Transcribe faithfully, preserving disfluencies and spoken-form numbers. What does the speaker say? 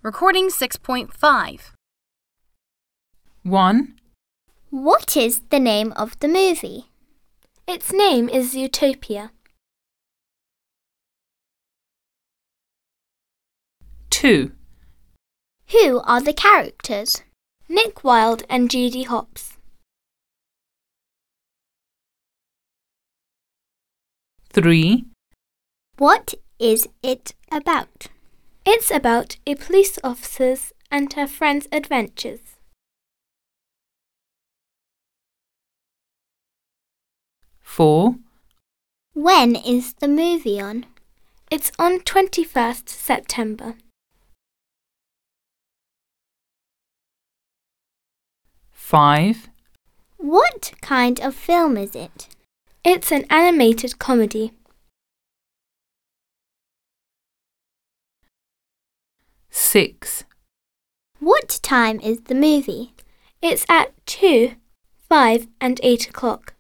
Recording six point five. one. What is the name of the movie? Its name is Utopia. two. Who are the characters? Nick Wilde and Judy Hopps. three. What is it about? It's about a police officer and her friend's adventures. four. When is the movie on? It's on twenty-first September. five. What kind of film is it? It's an animated comedy. six. What time is the movie? It's at two, five and eight o'clock.